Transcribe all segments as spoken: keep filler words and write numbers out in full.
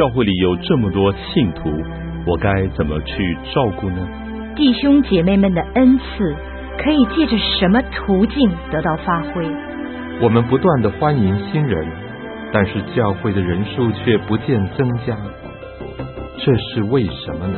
教会里有这么多信徒，我该怎么去照顾呢？ 弟兄姐妹们的恩赐可以借着什么途径得到发挥？ 我们不断地欢迎新人，但是教会的人数却不见增加，这是为什么呢？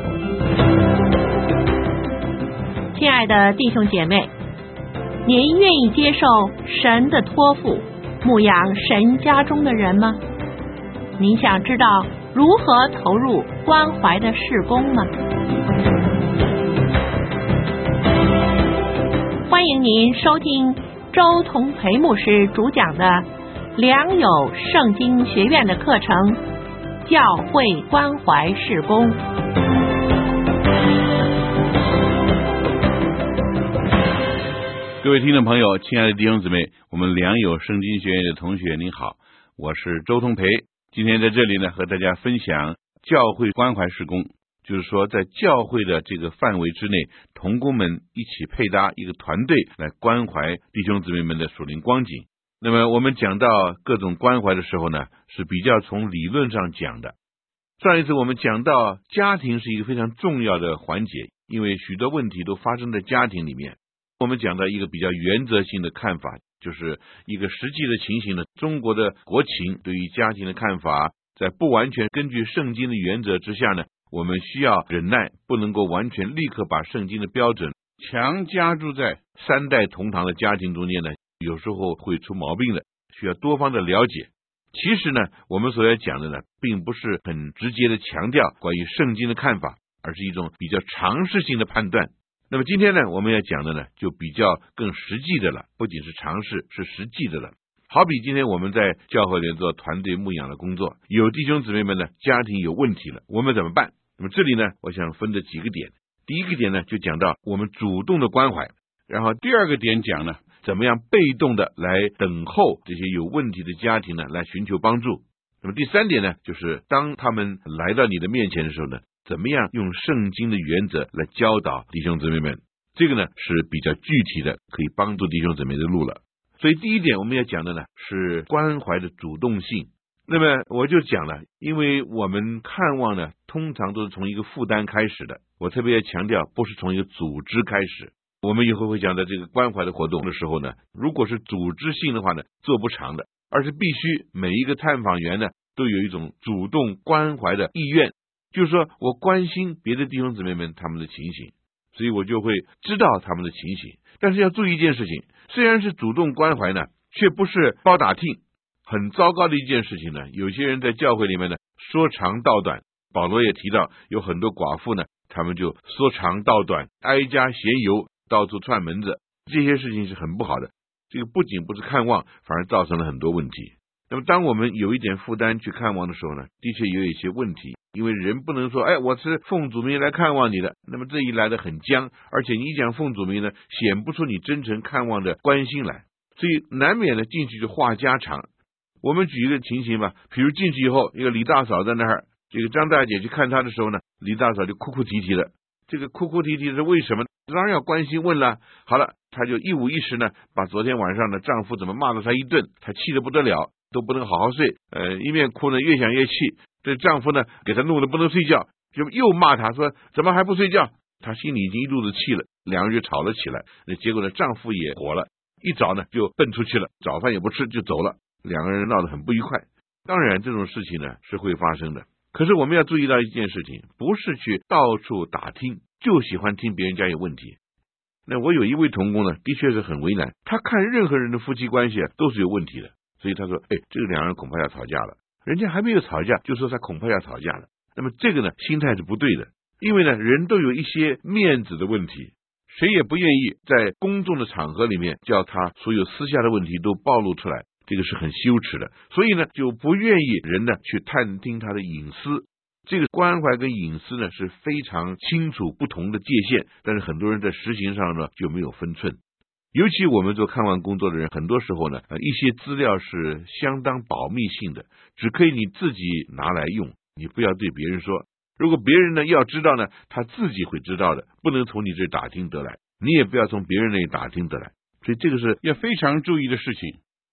亲爱的弟兄姐妹，您愿意接受神的托付，牧养神家中的人吗？您想知道如何投入关怀的事工吗？欢迎您收听周同培牧师主讲的良友圣经学院的课程《教会关怀事工》。 各位听众朋友，亲爱的弟兄姊妹，我们良友圣经学院的同学您好，我是周同培。今天在这里呢，和大家分享教会关怀事工，就是说在教会的这个范围之内，同工们一起配搭一个团队来关怀弟兄姊妹们的属灵光景。那么我们讲到各种关怀的时候呢，是比较从理论上讲的。上一次我们讲到家庭是一个非常重要的环节，因为许多问题都发生在家庭里面。我们讲到一个比较原则性的看法，就是一个实际的情形呢，中国的国情对于家庭的看法，在不完全根据圣经的原则之下呢，我们需要忍耐，不能够完全立刻把圣经的标准强加注在三代同堂的家庭中间呢，有时候会出毛病的，需要多方的了解。其实呢，我们所要讲的呢，并不是很直接的强调关于圣经的看法，而是一种比较常识性的判断。那么今天呢，我们要讲的呢，就比较更实际的了，不仅是常识，是实际的了。好比今天我们在教会里做团队牧养的工作，有弟兄姊妹们呢，家庭有问题了，我们怎么办？那么这里呢，我想分的几个点。第一个点呢，就讲到我们主动的关怀，然后第二个点讲呢，怎么样被动的来等候这些有问题的家庭呢，来寻求帮助。那么第三点呢，就是当他们来到你的面前的时候呢，怎么样用圣经的原则来教导弟兄姊妹们，这个呢是比较具体的，可以帮助弟兄姊妹的路了。所以第一点我们要讲的呢，是关怀的主动性。那么我就讲了，因为我们看望呢，通常都是从一个负担开始的。我特别要强调，不是从一个组织开始。我们以后会讲到这个关怀的活动的时候呢，如果是组织性的话呢，做不长的，而是必须每一个探访员呢，都有一种主动关怀的意愿。就是说我关心别的弟兄姊妹们他们的情形，所以我就会知道他们的情形。但是要注意一件事情，虽然是主动关怀呢，却不是包打听。很糟糕的一件事情呢，有些人在教会里面呢，说长道短。保罗也提到，有很多寡妇呢，他们就说长道短，挨家闲游，到处串门子，这些事情是很不好的。这个不仅不是看望，反而造成了很多问题。那么当我们有一点负担去看望的时候呢，的确也有一些问题。因为人不能说，哎，我是奉主名来看望你的，那么这一来的很僵，而且你一讲奉主名呢，显不出你真诚看望的关心来，所以难免的进去就话家常。我们举一个情形吧，比如进去以后，一个李大嫂在那儿，这个张大姐去看她的时候呢，李大嫂就哭哭啼啼的。这个哭哭啼啼是为什么？当然要关心问了。好了，她就一五一十呢，把昨天晚上的丈夫怎么骂了她一顿，她气得不得了，都不能好好睡，呃，一面哭呢，越想越气。这丈夫呢，给她弄得不能睡觉，就又骂她说怎么还不睡觉？她心里已经一肚子气了，两个人就吵了起来。那结果呢，丈夫也火了，一早呢就奔出去了，早饭也不吃就走了，两个人闹得很不愉快。当然这种事情呢是会发生的，可是我们要注意到一件事情，不是去到处打听，就喜欢听别人家有问题。那我有一位同工呢，的确是很为难，他看任何人的夫妻关系啊都是有问题的，所以他说，哎，这个两人恐怕要吵架了。人家还没有吵架，就说他恐怕要吵架了。那么这个呢，心态是不对的，因为呢，人都有一些面子的问题，谁也不愿意在公众的场合里面叫他所有私下的问题都暴露出来，这个是很羞耻的。所以呢，就不愿意人呢去探听他的隐私。这个关怀跟隐私呢是非常清楚不同的界限，但是很多人在实行上呢就没有分寸。尤其我们做看望工作的人，很多时候呢，一些资料是相当保密性的，只可以你自己拿来用，你不要对别人说。如果别人呢要知道呢，他自己会知道的，不能从你这打听得来，你也不要从别人那里打听得来。所以这个是要非常注意的事情。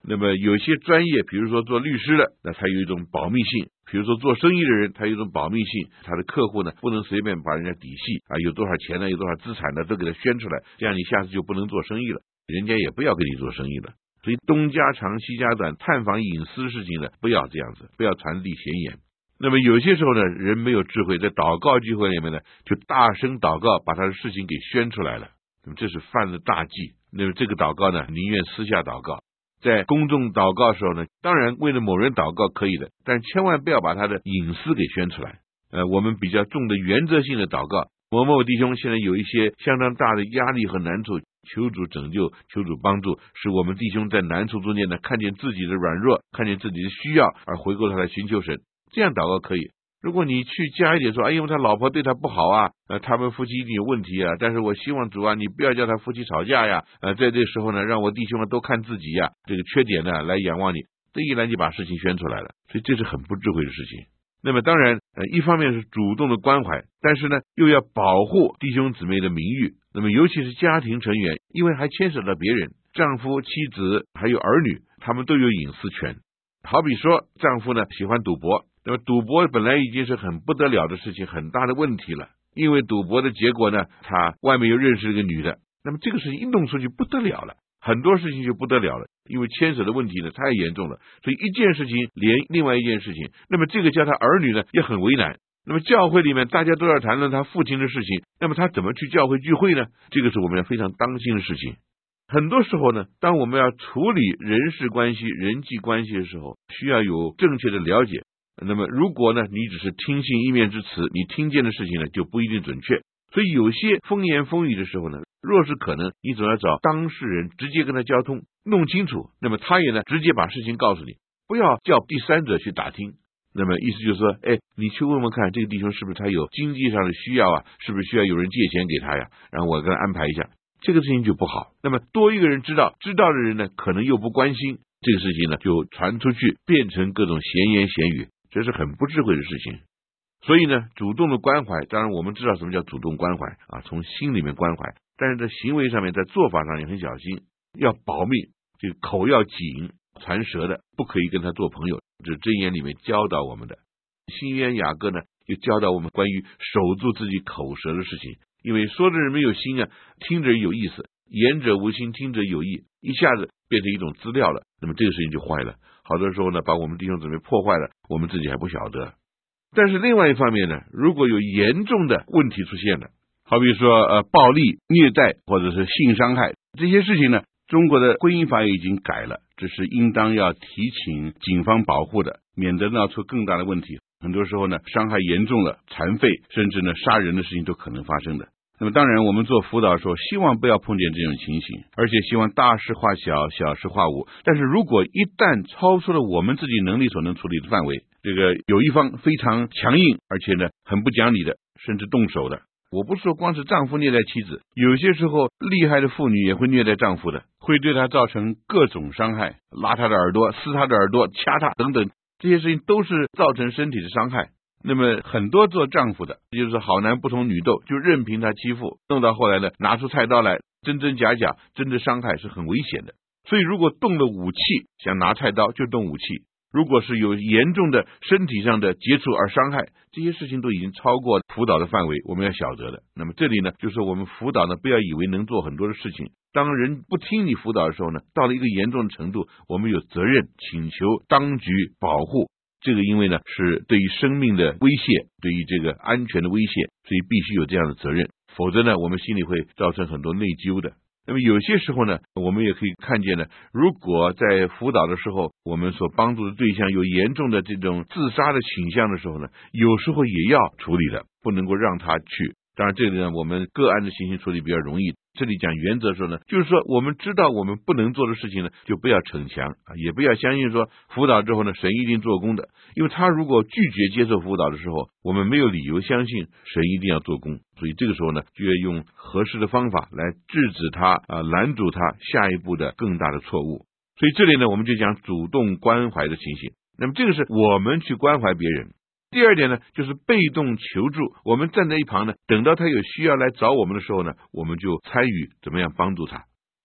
那么有些专业，比如说做律师的，那他有一种保密性；比如说做生意的人，他有一种保密性，他的客户呢不能随便把人家底细啊，有多少钱呢，有多少资产呢，都给他宣出来，这样你下次就不能做生意了，人家也不要跟你做生意了。所以东家长西家短，探访隐私的事情呢，不要这样子，不要传递闲言。那么有些时候呢，人没有智慧，在祷告聚会里面呢，就大声祷告，把他的事情给宣出来了，那么这是犯了大忌。那么这个祷告呢，宁愿私下祷告。在公众祷告的时候呢，当然为了某人祷告可以的，但千万不要把他的隐私给宣出来。呃，我们比较重的原则性的祷告，某某弟兄现在有一些相当大的压力和难处，求主拯救，求主帮助，使我们弟兄在难处中间呢，看见自己的软弱，看见自己的需要，而回过头来寻求神，这样祷告可以。如果你去加一点说，哎，因为他老婆对他不好啊，呃，他们夫妻一定有问题啊，但是我希望主啊，你不要叫他夫妻吵架呀，呃，在这个时候呢，让我弟兄们都看自己呀，这个缺点呢，来仰望你，这一来你把事情宣出来了，所以这是很不智慧的事情。那么当然，呃，一方面是主动的关怀，但是呢，又要保护弟兄姊妹的名誉。那么尤其是家庭成员，因为还牵扯到别人，丈夫、妻子还有儿女，他们都有隐私权。好比说，丈夫呢喜欢赌博。那么赌博本来已经是很不得了的事情，很大的问题了，因为赌博的结果呢，他外面又认识了一个女的，那么这个事情一弄出去不得了了，很多事情就不得了了，因为牵扯的问题呢太严重了，所以一件事情连另外一件事情，那么这个叫他儿女呢也很为难。那么教会里面大家都要谈论他父亲的事情，那么他怎么去教会聚会呢？这个是我们要非常当心的事情。很多时候呢，当我们要处理人事关系、人际关系的时候，需要有正确的了解。那么如果呢，你只是听信一面之词，你听见的事情呢就不一定准确。所以有些风言风语的时候呢，若是可能，你总要找当事人直接跟他交通，弄清楚，那么他也呢直接把事情告诉你，不要叫第三者去打听。那么意思就是说，哎，你去问问看这个弟兄是不是他有经济上的需要啊，是不是需要有人借钱给他呀，然后我给他安排一下，这个事情就不好。那么多一个人知道，知道的人呢可能又不关心，这个事情呢就传出去，变成各种闲言闲语，这是很不智慧的事情。所以呢，主动的关怀，当然我们知道什么叫主动关怀啊，从心里面关怀，但是在行为上面，在做法上也很小心，要保密，这个口要紧，传舌的不可以跟他做朋友，这是箴言里面教导我们的。新约雅各呢又教导我们关于守住自己口舌的事情，因为说的人没有心啊，听着有意思，言者无心，听者有意，一下子变成一种资料了，那么这个事情就坏了。好多时候呢，把我们弟兄姊妹破坏了，我们自己还不晓得。但是另外一方面呢，如果有严重的问题出现了，好比说呃暴力、虐待或者是性伤害这些事情呢，中国的婚姻法也已经改了，这是应当要提请警方保护的，免得闹出更大的问题。很多时候呢，伤害严重了，残废甚至呢杀人的事情都可能发生的。那么当然我们做辅导的时候，希望不要碰见这种情形，而且希望大事化小，小事化无。但是如果一旦超出了我们自己能力所能处理的范围，这个有一方非常强硬，而且呢很不讲理的，甚至动手的，我不是说光是丈夫虐待妻子，有些时候厉害的妇女也会虐待丈夫的，会对他造成各种伤害，拉他的耳朵，撕他的耳朵，掐他等等，这些事情都是造成身体的伤害。那么很多做丈夫的，就是好男不同女斗，就任凭他欺负，弄到后来呢，拿出菜刀来，真真假假，真的伤害是很危险的。所以如果动了武器，想拿菜刀就动武器，如果是有严重的身体上的接触而伤害，这些事情都已经超过辅导的范围，我们要晓得的。那么这里呢，就是我们辅导呢，不要以为能做很多的事情，当人不听你辅导的时候呢，到了一个严重的程度，我们有责任请求当局保护。这个因为呢是对于生命的威胁，对于这个安全的威胁，所以必须有这样的责任，否则呢我们心里会造成很多内疚的。那么有些时候呢，我们也可以看见呢，如果在辅导的时候，我们所帮助的对象有严重的这种自杀的倾向的时候呢，有时候也要处理的，不能够让他去。当然这里呢，我们个案的情形处理比较容易，这里讲原则说呢，就是说我们知道我们不能做的事情呢，就不要逞强，也不要相信说辅导之后呢，神一定做工的。因为他如果拒绝接受辅导的时候，我们没有理由相信神一定要做工。所以这个时候呢，就要用合适的方法来制止他啊，拦阻他下一步的更大的错误。所以这里呢，我们就讲主动关怀的情形。那么这个是我们去关怀别人。第二点呢，就是被动求助，我们站在一旁呢，等到他有需要来找我们的时候呢，我们就参与怎么样帮助他。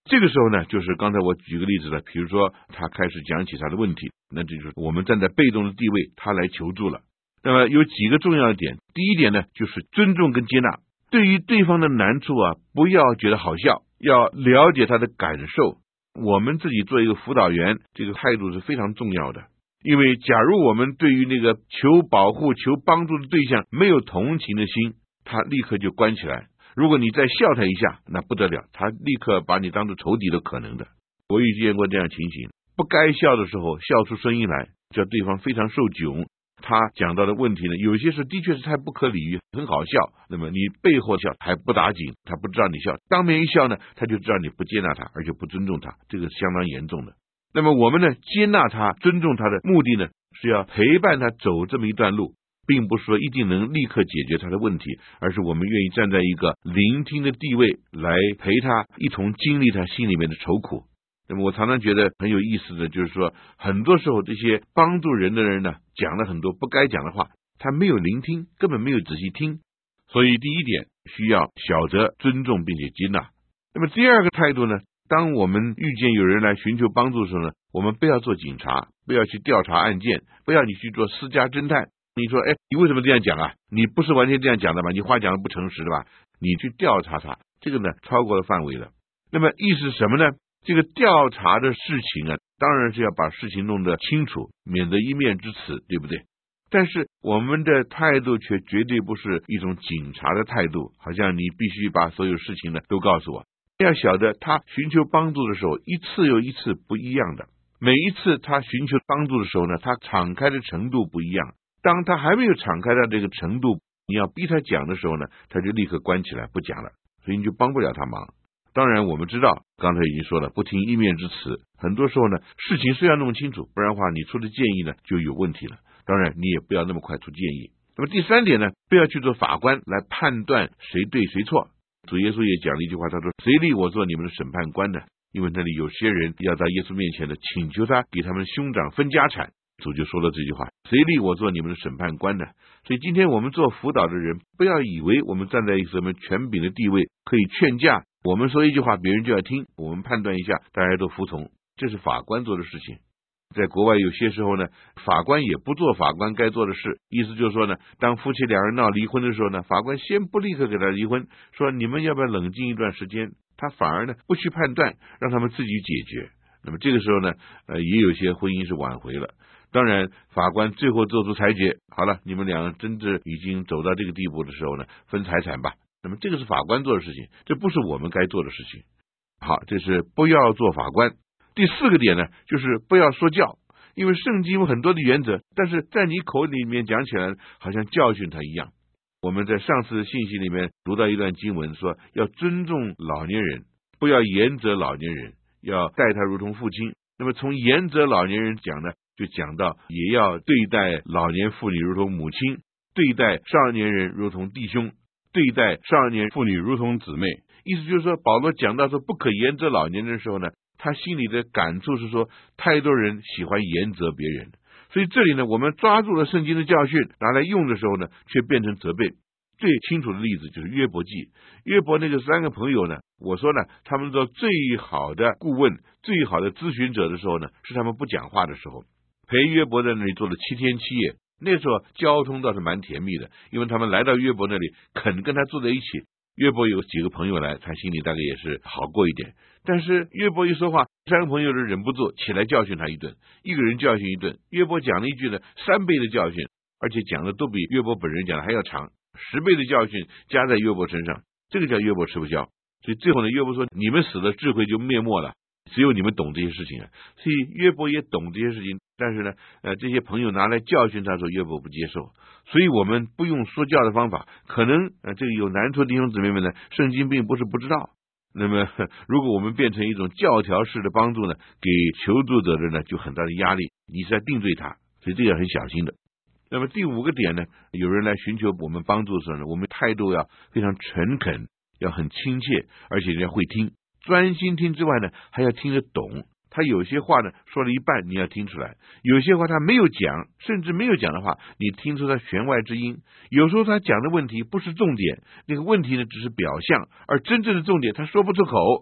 这个时候呢，就是刚才我举个例子了，比如说他开始讲起他的问题，那这就是我们站在被动的地位，他来求助了。那么有几个重要的点，第一点呢，就是尊重跟接纳。对于对方的难处啊，不要觉得好笑，要了解他的感受。我们自己做一个辅导员，这个态度是非常重要的。因为假如我们对于那个求保护、求帮助的对象没有同情的心，他立刻就关起来。如果你再笑他一下，那不得了，他立刻把你当作仇敌都可能的。我遇见过这样情形，不该笑的时候笑出声音来，叫对方非常受窘。他讲到的问题呢，有些是的确是太不可理喻，很好笑，那么你背后笑还不打紧，他不知道你笑，当面一笑呢，他就知道你不接纳他，而且不尊重他，这个是相当严重的。那么我们呢，接纳他、尊重他的目的呢，是要陪伴他走这么一段路，并不是说一定能立刻解决他的问题，而是我们愿意站在一个聆听的地位来陪他一同经历他心里面的愁苦。那么我常常觉得很有意思的就是说，很多时候这些帮助人的人呢，讲了很多不该讲的话，他没有聆听，根本没有仔细听。所以第一点需要晓得尊重并且接纳。那么第二个态度呢，当我们遇见有人来寻求帮助的时候呢，我们不要做警察，不要去调查案件，不要你去做私家侦探。你说，哎，你为什么这样讲啊？你不是完全这样讲的吧？你话讲的不诚实的吧？你去调查他，这个呢超过了范围了。那么意思是什么呢？这个调查的事情啊，当然是要把事情弄得清楚，免得一面之词，对不对？但是我们的态度却绝对不是一种警察的态度，好像你必须把所有事情呢都告诉我。要晓得他寻求帮助的时候，一次又一次不一样的，每一次他寻求帮助的时候呢，他敞开的程度不一样。当他还没有敞开到这个程度，你要逼他讲的时候呢，他就立刻关起来不讲了，所以你就帮不了他忙。当然我们知道，刚才已经说了，不听一面之词，很多时候呢，事情是要弄清楚，不然的话你出的建议呢就有问题了。当然你也不要那么快出建议。那么第三点呢，不要去做法官来判断谁对谁错。主耶稣也讲了一句话，他说，谁立我做你们的审判官呢？因为那里有些人要到耶稣面前的请求他给他们兄长分家产，主就说了这句话，谁立我做你们的审判官呢？所以今天我们做辅导的人，不要以为我们站在一个什么权柄的地位可以劝架，我们说一句话别人就要听，我们判断一下大家都服从，这是法官做的事情。在国外有些时候呢，法官也不做法官该做的事，意思就是说呢，当夫妻两人闹离婚的时候呢，法官先不立刻给他离婚，说你们要不要冷静一段时间，他反而呢不去判断，让他们自己解决。那么这个时候呢，呃，也有些婚姻是挽回了。当然法官最后做出裁决，好了，你们两个真的已经走到这个地步的时候呢，分财产吧。那么这个是法官做的事情，这不是我们该做的事情。好，这是不要做法官。第四个点呢，就是不要说教，因为圣经有很多的原则，但是在你口里面讲起来好像教训他一样。我们在上次的信息里面读到一段经文，说要尊重老年人，不要严责老年人，要待他如同父亲。那么从严责老年人讲呢，就讲到也要对待老年妇女如同母亲，对待少年人如同弟兄，对待少年妇女如同姊妹。意思就是说，保罗讲到说不可严责老年人的时候呢，他心里的感触是说，太多人喜欢严责别人，所以这里呢，我们抓住了圣经的教训，拿来用的时候呢，却变成责备。最清楚的例子就是约伯记，约伯那个三个朋友呢，我说呢，他们做最好的顾问、最好的咨询者的时候呢，是他们不讲话的时候，陪约伯在那里做了七天七夜。那时候交通倒是蛮甜蜜的，因为他们来到约伯那里，肯跟他坐在一起。约伯有几个朋友来，他心里大概也是好过一点。但是约伯一说话，三个朋友都忍不住起来教训他一顿，一个人教训一顿。约伯讲了一句呢，三倍的教训，而且讲的都比约伯本人讲的还要长，十倍的教训加在约伯身上，这个叫约伯吃不消。所以最后呢，约伯说，你们死了，智慧就灭没了，只有你们懂这些事情啊。所以约伯也懂这些事情，但是呢，呃，这些朋友拿来教训他说，约伯不接受。所以我们不用说教的方法，可能呃这个有难处的弟兄姊妹们呢，圣经并不是不知道。那么如果我们变成一种教条式的帮助呢，给求助者的呢就很大的压力，你是在定罪他，所以这个很小心的。那么第五个点呢，有人来寻求我们帮助的时候呢，我们态度要非常诚恳，要很亲切，而且要会听，专心听之外呢，还要听得懂。他有些话呢说了一半，你要听出来；有些话他没有讲，甚至没有讲的话，你听出他弦外之音。有时候他讲的问题不是重点，那个问题呢只是表象，而真正的重点他说不出口。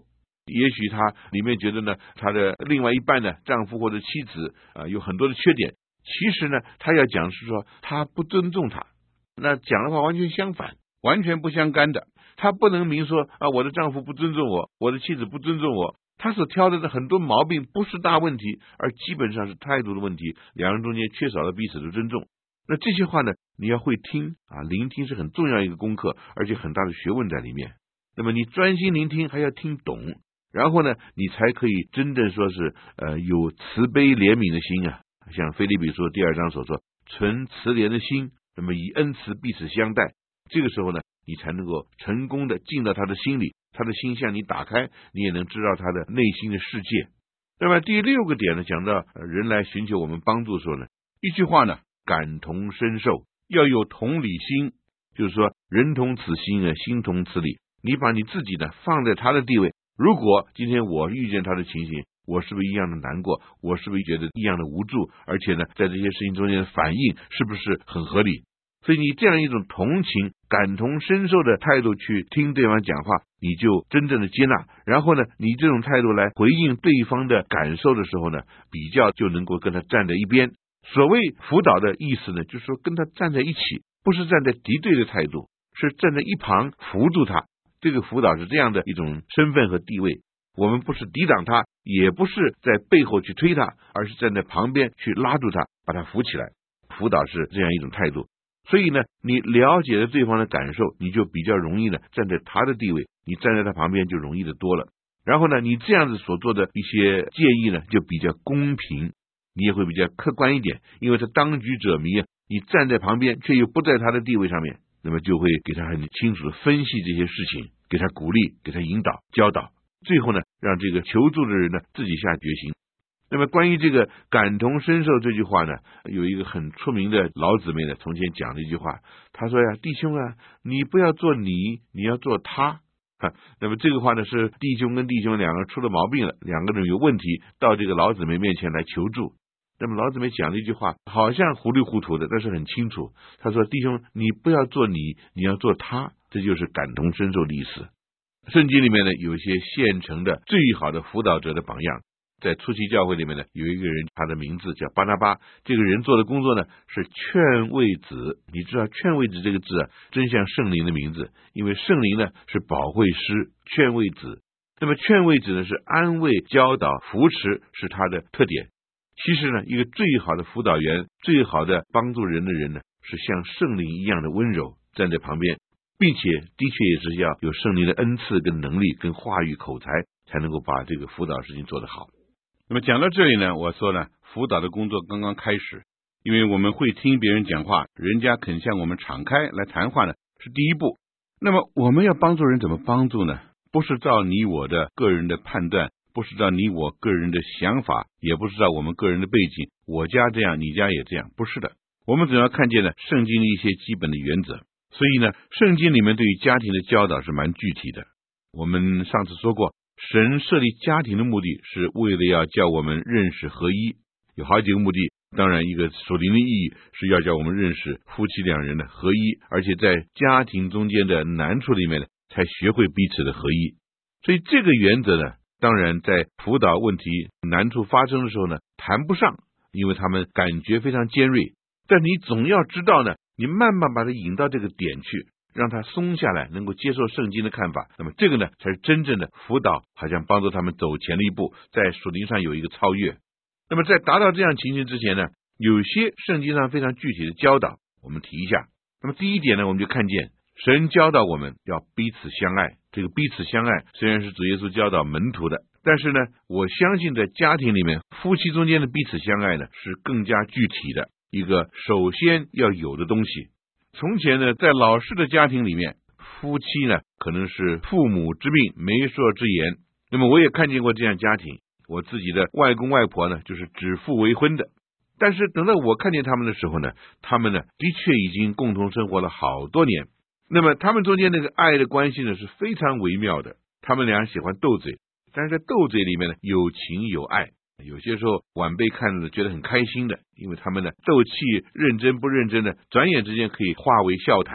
也许她里面觉得呢，她的另外一半呢，丈夫或者妻子啊、呃，有很多的缺点。其实呢，她要讲是说她不尊重她，那讲的话完全相反，完全不相干的。她不能明说啊，我的丈夫不尊重我，我的妻子不尊重我。她所挑的很多毛病不是大问题，而基本上是态度的问题，两人中间缺少了彼此的尊重。那这些话呢，你要会听啊，聆听是很重要一个功课，而且很大的学问在里面。那么你专心聆听，还要听懂，然后呢，你才可以真正说是呃有慈悲怜悯的心啊。像腓立比书第二章所说，存慈怜的心，那么以恩慈彼此相待。这个时候呢，你才能够成功的进到他的心里，他的心向你打开，你也能知道他的内心的世界。那么第六个点呢，讲到人来寻求我们帮助的时候呢，一句话呢，感同身受，要有同理心，就是说人同此心啊，心同此理。你把你自己呢放在他的地位，如果今天我遇见他的情形，我是不是一样的难过？我是不是觉得一样的无助？而且呢，在这些事情中间的反应是不是很合理？所以你这样一种同情、感同身受的态度去听对方讲话，你就真正的接纳。然后呢，你这种态度来回应对方的感受的时候呢，比较就能够跟他站在一边。所谓辅导的意思呢，就是说跟他站在一起，不是站在敌对的态度，是站在一旁扶助他。这个辅导是这样的一种身份和地位，我们不是抵挡他，也不是在背后去推他，而是站在旁边去拉住他，把他扶起来。辅导是这样一种态度。所以呢，你了解了对方的感受，你就比较容易呢站在他的地位，你站在他旁边就容易的多了。然后呢，你这样子所做的一些建议呢，就比较公平，你也会比较客观一点，因为他当局者迷啊，你站在旁边却又不在他的地位上面，那么就会给他很清楚的分析这些事情，给他鼓励，给他引导教导，最后呢，让这个求助的人呢自己下决心。那么关于这个感同身受这句话呢，有一个很出名的老姊妹呢从前讲了一句话，她说呀，弟兄啊，你不要做你，你要做他。那么这个话呢，是弟兄跟弟兄两个人出了毛病了，两个人有问题，到这个老姊妹面前来求助。那么老姊妹讲了一句话，好像糊里糊涂的，但是很清楚。她说，弟兄，你不要做你，你要做他，这就是感同身受的意思。圣经里面呢，有一些现成的最好的辅导者的榜样。在初期教会里面呢，有一个人，他的名字叫巴拿巴。这个人做的工作呢是劝慰子。你知道劝慰子这个字啊，真像圣灵的名字，因为圣灵呢是保惠师，劝慰子。那么劝慰子呢是安慰、教导、扶持，是他的特点。其实呢，一个最好的辅导员、最好的帮助人的人呢，是像圣灵一样的温柔，站在旁边，并且的确也是要有圣灵的恩赐跟能力跟话语口才，才能够把这个辅导事情做得好。那么讲到这里呢，我说呢，辅导的工作刚刚开始，因为我们会听别人讲话，人家肯向我们敞开来谈话呢，是第一步。那么我们要帮助人怎么帮助呢？不是照你我的个人的判断，不是照你我个人的想法，也不是照我们个人的背景，我家这样，你家也这样，不是的。我们总要看见呢，圣经的一些基本的原则。所以呢，圣经里面对于家庭的教导是蛮具体的。我们上次说过，神设立家庭的目的是为了要叫我们认识合一，有好几个目的。当然一个属灵的意义是要叫我们认识夫妻两人的合一，而且在家庭中间的难处里面呢，才学会彼此的合一。所以这个原则呢，当然在辅导问题难处发生的时候呢，谈不上，因为他们感觉非常尖锐。但你总要知道呢，你慢慢把它引到这个点去，让他松下来，能够接受圣经的看法。那么这个呢，才是真正的辅导，好像帮助他们走前了一步，在属灵上有一个超越。那么在达到这样情形之前呢，有些圣经上非常具体的教导，我们提一下。那么第一点呢，我们就看见神教导我们要彼此相爱。这个彼此相爱虽然是主耶稣教导门徒的，但是呢，我相信在家庭里面，夫妻中间的彼此相爱呢，是更加具体的一个首先要有的东西。从前呢，在老式的家庭里面，夫妻呢可能是父母之命，媒妁之言。那么我也看见过这样家庭，我自己的外公外婆呢就是指腹为婚的。但是等到我看见他们的时候呢，他们呢的确已经共同生活了好多年。那么他们中间那个爱的关系呢是非常微妙的。他们俩喜欢斗嘴，但是在斗嘴里面呢有情有爱。有些时候晚辈看了觉得很开心的，因为他们呢斗气认真不认真的，转眼之间可以化为笑谈。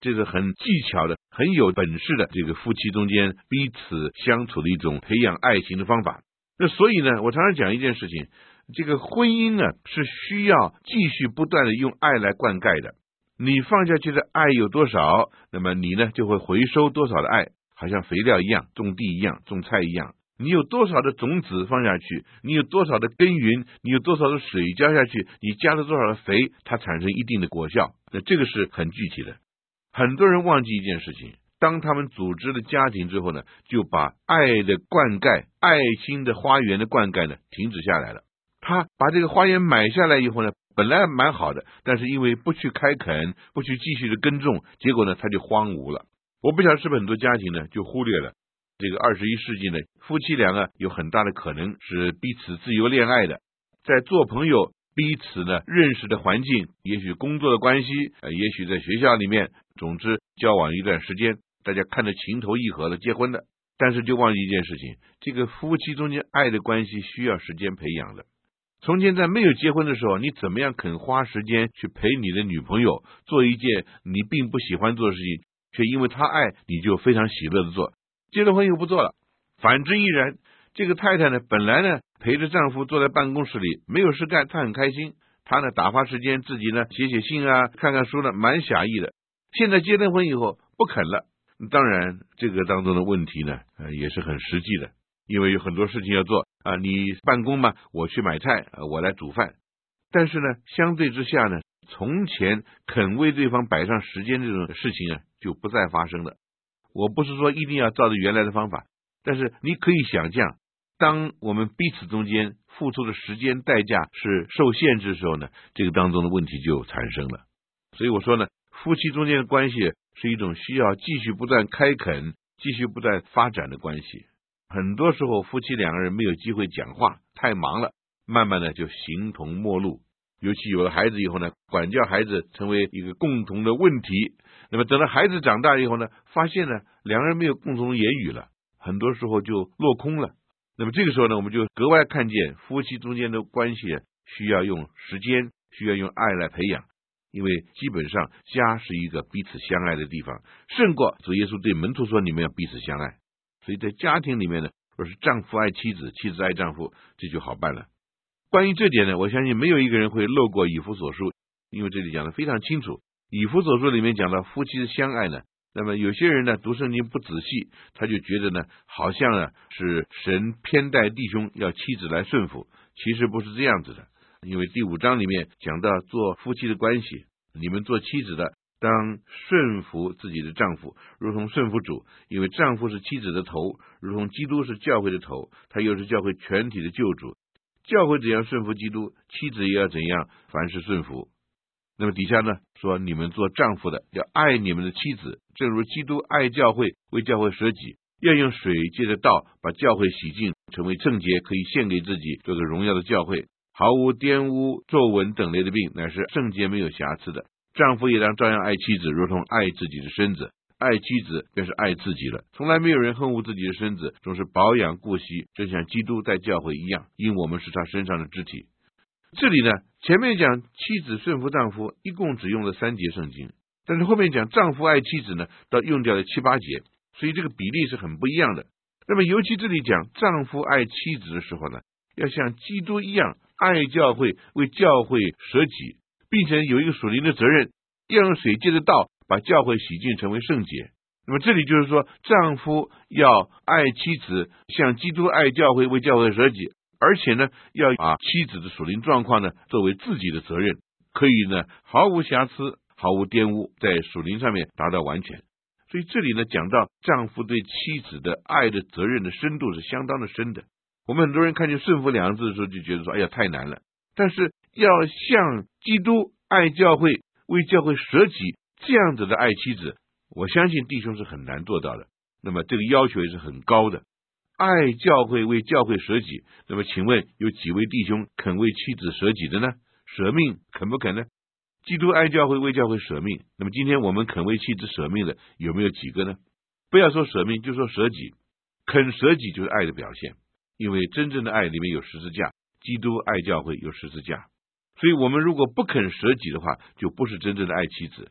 这是很技巧的、很有本事的这个夫妻中间彼此相处的一种培养爱情的方法。那所以呢，我常常讲一件事情，这个婚姻呢是需要继续不断的用爱来灌溉的。你放下去的爱有多少，那么你呢就会回收多少的爱，好像肥料一样，种地一样，种菜一样。你有多少的种子放下去，你有多少的耕耘，你有多少的水浇下去，你加了多少的肥，它产生一定的果效。那这个是很具体的。很多人忘记一件事情，当他们组织了家庭之后呢，就把爱的灌溉、爱心的花园的灌溉呢停止下来了。他把这个花园买下来以后呢，本来蛮好的，但是因为不去开垦，不去继续的耕种，结果呢他就荒芜了。我不晓得是不是很多家庭呢就忽略了这个二十一世纪呢，夫妻两个有很大的可能是彼此自由恋爱的，在做朋友彼此呢认识的环境，也许工作的关系，呃，也许在学校里面，总之交往一段时间，大家看得情投意合了，结婚的。但是就忘记一件事情，这个夫妻中间爱的关系需要时间培养的。从前在没有结婚的时候，你怎么样肯花时间去陪你的女朋友做一件你并不喜欢做的事情，却因为她爱你就非常喜乐的做。结了婚又不做了，反之亦然。这个太太呢，本来呢陪着丈夫坐在办公室里没有事干，她很开心，她呢打发时间，自己呢写写信啊，看看书呢，蛮侠义的。现在结了婚以后不肯了，当然这个当中的问题呢，呃、也是很实际的，因为有很多事情要做啊、呃，你办公嘛，我去买菜、呃，我来煮饭。但是呢，相对之下呢，从前肯为对方摆上时间这种事情啊，就不再发生了。我不是说一定要照着原来的方法，但是你可以想象，当我们彼此中间付出的时间代价是受限制的时候呢，这个当中的问题就产生了。所以我说呢，夫妻中间的关系是一种需要继续不断开垦、继续不断发展的关系。很多时候夫妻两个人没有机会讲话，太忙了，慢慢的就形同陌路。尤其有了孩子以后呢，管教孩子成为一个共同的问题。那么等到孩子长大以后呢，发现呢两个人没有共同的言语了，很多时候就落空了。那么这个时候呢，我们就格外看见夫妻中间的关系需要用时间，需要用爱来培养。因为基本上家是一个彼此相爱的地方，胜过主耶稣对门徒说你们要彼此相爱。所以在家庭里面呢，若是丈夫爱妻子，妻子爱丈夫，这就好办了。关于这点呢，我相信没有一个人会漏过以弗所书，因为这里讲得非常清楚。以弗所书里面讲到夫妻的相爱呢，那么有些人呢读圣经不仔细，他就觉得呢好像呢是神偏待弟兄，要妻子来顺服，其实不是这样子的。因为第五章里面讲到做夫妻的关系，你们做妻子的当顺服自己的丈夫，如同顺服主，因为丈夫是妻子的头，如同基督是教会的头，他又是教会全体的救主。教会怎样顺服基督，妻子也要怎样凡事顺服。那么底下呢说，你们做丈夫的要爱你们的妻子，正如基督爱教会，为教会舍己，要用水借着道把教会洗净，成为圣洁，可以献给自己，做个荣耀的教会，毫无玷污、皱纹等类的病，乃是圣洁没有瑕疵的。丈夫也当照样爱妻子，如同爱自己的身子。爱妻子便是爱自己了。从来没有人恨恶自己的身子，总是保养顾惜，正像基督在教会一样，因我们是他身上的肢体。这里呢，前面讲妻子顺服丈夫，一共只用了三节圣经，但是后面讲丈夫爱妻子呢，倒用掉了七八节，所以这个比例是很不一样的。那么尤其这里讲丈夫爱妻子的时候呢，要像基督一样爱教会，为教会舍己，并且有一个属灵的责任，要用水借着道把教会洗净，成为圣洁。那么这里就是说，丈夫要爱妻子，像基督爱教会，为教会舍己，而且呢，要把妻子的属灵状况呢作为自己的责任，可以呢毫无瑕疵、毫无玷污，在属灵上面达到完全。所以这里呢讲到丈夫对妻子的爱的责任的深度是相当的深的。我们很多人看见顺服两个字的时候就觉得说，哎呀太难了。但是要像基督爱教会，为教会舍己，这样子的爱妻子，我相信弟兄是很难做到的。那么这个要求也是很高的。爱教会，为教会舍己，那么请问有几位弟兄肯为妻子舍己的呢？舍命肯不肯呢？基督爱教会，为教会舍命，那么今天我们肯为妻子舍命的有没有几个呢？不要说舍命，就说舍己。肯舍己就是爱的表现，因为真正的爱里面有十字架，基督爱教会有十字架。所以我们如果不肯舍己的话，就不是真正的爱妻子。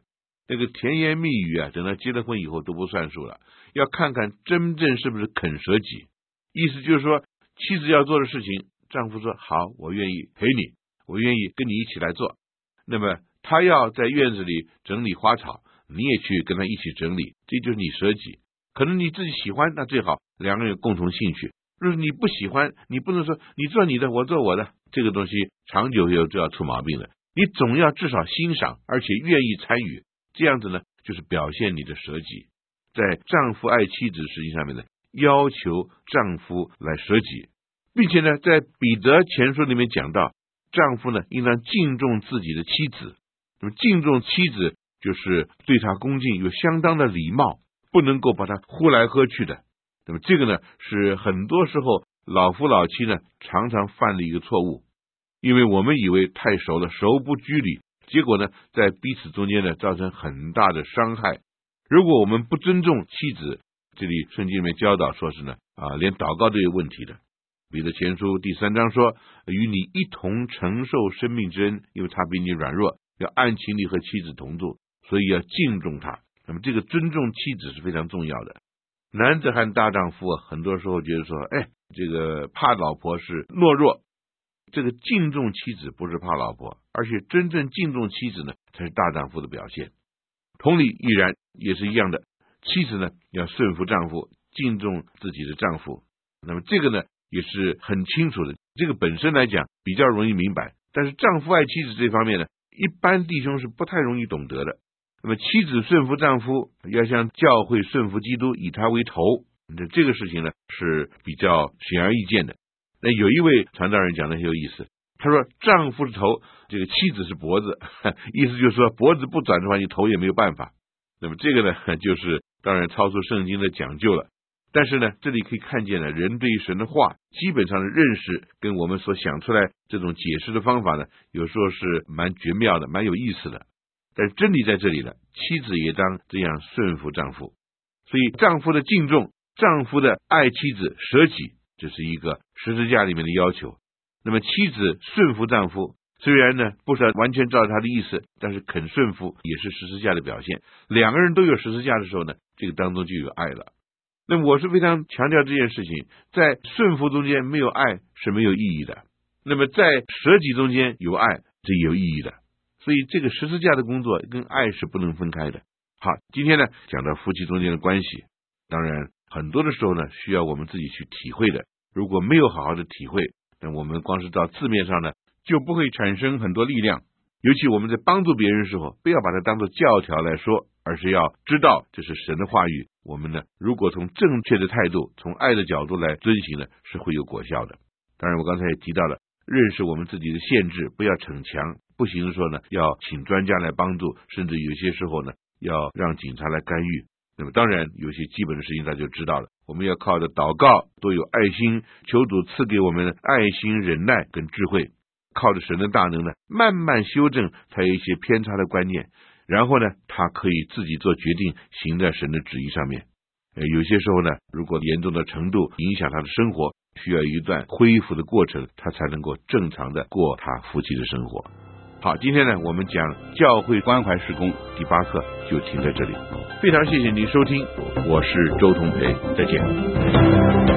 那个甜言蜜语啊，等到结了婚以后都不算数了，要看看真正是不是肯舍己。意思就是说，妻子要做的事情，丈夫说好，我愿意陪你，我愿意跟你一起来做。那么他要在院子里整理花草，你也去跟他一起整理，这就是你舍己。可能你自己喜欢，那最好两个人有共同兴趣。若是你不喜欢，你不能说你做你的，我做我的，这个东西长久以后就要出毛病了。你总要至少欣赏，而且愿意参与，这样子呢，就是表现你的舍己。在丈夫爱妻子实际上面呢，要求丈夫来舍己，并且呢，在彼得前书里面讲到，丈夫呢应当敬重自己的妻子。那么敬重妻子就是对她恭敬，有相当的礼貌，不能够把她呼来喝去的。那么这个呢，是很多时候老夫老妻呢常常犯的一个错误，因为我们以为太熟了，熟不拘礼，结果呢，在彼此中间呢造成很大的伤害。如果我们不尊重妻子，这里圣经里面教导说是呢，啊，连祷告都有问题的。彼得前书第三章说，与你一同承受生命之恩，因为他比你软弱，要按情理和妻子同住，所以要敬重他。那么这个尊重妻子是非常重要的。男子汉大丈夫啊，很多时候觉得说，哎，这个怕老婆是懦弱。这个敬重妻子不是怕老婆，而且真正敬重妻子呢，才是大丈夫的表现。同理亦然，也是一样的。妻子呢，要顺服丈夫，敬重自己的丈夫。那么这个呢，也是很清楚的。这个本身来讲比较容易明白，但是丈夫爱妻子这方面呢，一般弟兄是不太容易懂得的。那么妻子顺服丈夫，要像教会顺服基督，以他为头，这个事情呢是比较显而易见的。那有一位传道人讲的很有意思，他说丈夫是头，这个妻子是脖子，意思就是说脖子不转的话，你头也没有办法。那么这个呢，就是当然超出圣经的讲究了。但是呢，这里可以看见呢，人对于神的话基本上的认识跟我们所想出来这种解释的方法呢，有时候是蛮绝妙的，蛮有意思的。但是真理在这里了，妻子也当这样顺服丈夫。所以丈夫的敬重，丈夫的爱妻子舍己，这是一个十字架里面的要求。那么妻子顺服丈夫，虽然呢不是完全照他的意思，但是肯顺服也是十字架的表现。两个人都有十字架的时候呢，这个当中就有爱了。那么我是非常强调这件事情，在顺服中间没有爱是没有意义的，那么在舍己中间有爱是有意义的。所以这个十字架的工作跟爱是不能分开的。好，今天呢讲到夫妻中间的关系，当然很多的时候呢需要我们自己去体会的。如果没有好好的体会，那我们光是到字面上呢就不会产生很多力量。尤其我们在帮助别人的时候，不要把它当作教条来说，而是要知道这是神的话语。我们呢如果从正确的态度，从爱的角度来遵行呢，是会有果效的。当然我刚才也提到了，认识我们自己的限制，不要逞强，不行的时候呢要请专家来帮助，甚至有些时候呢要让警察来干预。那么当然有些基本的事情大家就知道了，我们要靠着祷告，都有爱心，求主赐给我们的爱心、忍耐跟智慧，靠着神的大能呢慢慢修正他有一些偏差的观念，然后呢他可以自己做决定，行在神的旨意上面。呃，有些时候呢如果严重的程度影响他的生活，需要一段恢复的过程，他才能够正常的过他夫妻的生活。好，今天呢我们讲教会关怀事工第八课就停在这里，非常谢谢您收听，我是周同培，再见。